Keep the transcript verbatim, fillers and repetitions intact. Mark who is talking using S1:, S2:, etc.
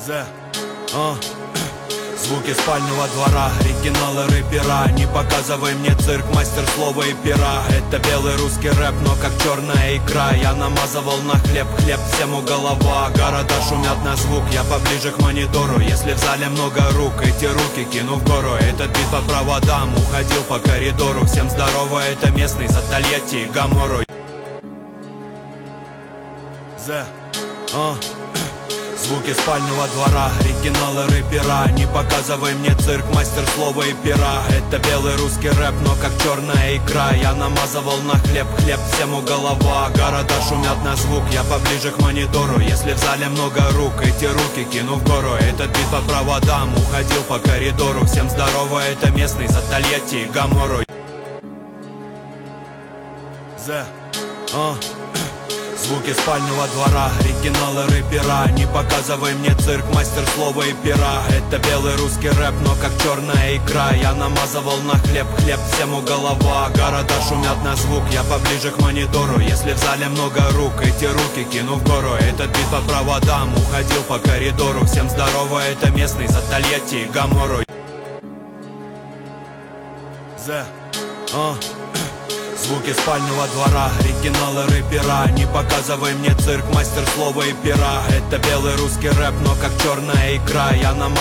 S1: The, uh. Звуки спального двора, оригиналы рэпера. Не показывай мне цирк, мастер слова и пера. Это белый русский рэп, но как черная икра. Я намазывал на хлеб, хлеб всем у голова. Города шумят на звук, я поближе к монитору. Если в зале много рук, эти руки кину в гору. Этот бит по проводам, уходил по коридору. Всем здорово, это местный за Тольятти и Гамору. The, uh. Звуки спального двора, оригиналы рэпера. Не показывай мне цирк, мастер слова и пера. Это белый русский рэп, но как черная икра. Я намазывал на хлеб, хлеб всем у голова. Города шумят на звук, я поближе к монитору. Если в зале много рук, эти руки кину в гору. Этот бит по проводам, уходил по коридору. Всем здорово, это местный за Тольятти и Гамору. The, uh. Звуки спального двора, оригиналы рэпера. Не показывай мне цирк, мастер слова и пера. Это белый русский рэп, но как черная икра. Я намазывал на хлеб, хлеб всем у голова. Города шумят на звук, я поближе к монитору. Если в зале много рук, эти руки кину в гору. Этот бит по проводам, уходил по коридору. Всем здорово, это местный за Тольятти и Гамору. The, uh. Звуки спального двора, оригиналы рэпера. Не показывай мне цирк, мастер слова и пера. Это белый русский рэп, но как черная икра. Я намазывал